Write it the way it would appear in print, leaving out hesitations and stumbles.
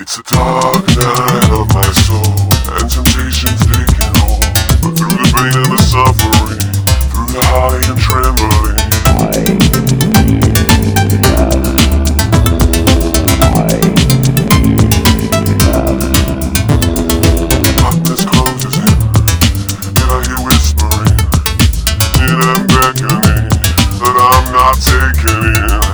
It's a dark night of my soul, and temptation's taking hold. But through the pain and the suffering, through the high and trembling, darkness closes in, yet I hear whispering, yet I'm beckoning, that I'm not taken in.